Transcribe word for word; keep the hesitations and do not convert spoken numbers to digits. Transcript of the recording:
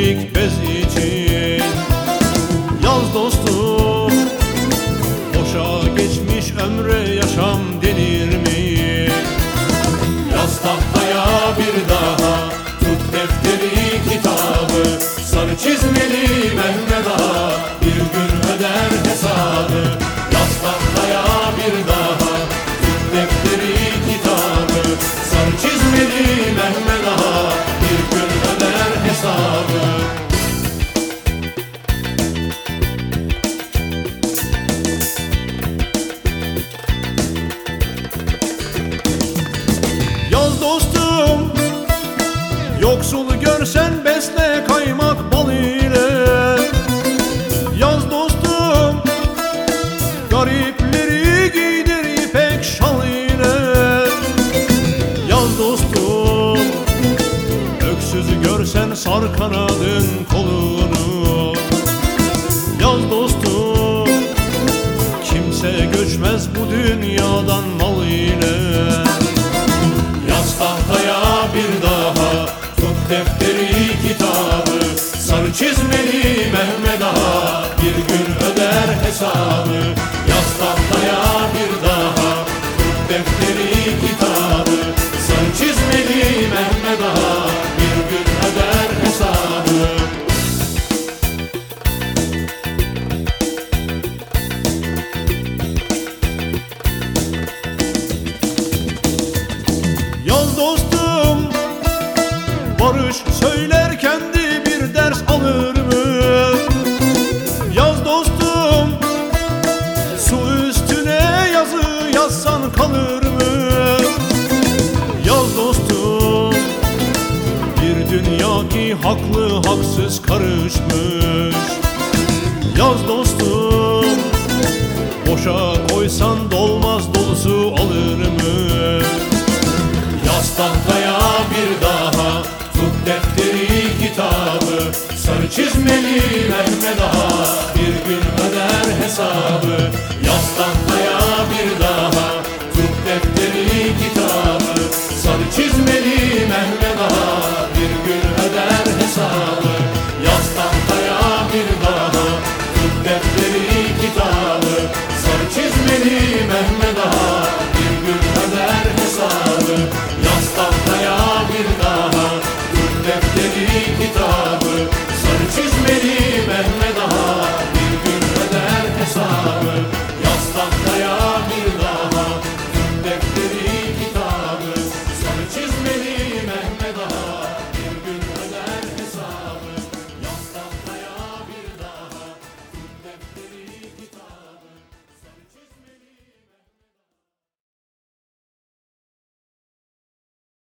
çelik bez için. Yaz dostum, boşa geçmiş ömre yaşam denir mi? Yaz tahtaya bir daha, tut defteri kitabı, sarı çizmeli Mehmet Ağa bir gün öder hesabı. Yaz tahtaya bir daha, tut defteri kitabı, sarı çizmeli Mehmet Ağa bir gün öder hesabı. Yaz dostum, yoksulu görsen besle kaymak bal ile. Yaz dostum, garipleri giydir ipek şal ile. Yaz dostum, öksüzü görsen sar kanadın kolunu. Yaz dostum, kimse göçmez bu dünyadan mal ile. Yaz tahtaya bir daha, tut defteri kitabı, sarı çizmeli Mehmet Ağa bir gün öder hesabı. Yaz tahtaya bir daha, tut defteri kitabı, sarı çizmeli Mehmet Ağa bir gün öder hesabı. Yaz dostum, barış söyler kendi bir ders alır mı? Yaz dostum, su üstüne yazı yazsan kalır mı? Yaz dostum, bir dünya ki haklı haksız karışmış. Yaz dostum, boşa koysan dolmaz dolusu alır mı? Yaz tahtaya bir daha, tut defteri kitabı, sarı çizmeli Mehmet Ağa bir gün öder hesabı. Yaz tahtaya bir daha, tut defteri kitabı, sarı çizmeli Mehmet Ağa bir gün öder hesabı. Yaz tahtaya bir daha, tut defteri kitabı, sarı çizmeli Mehmet Ağa bir gün öder hesabı.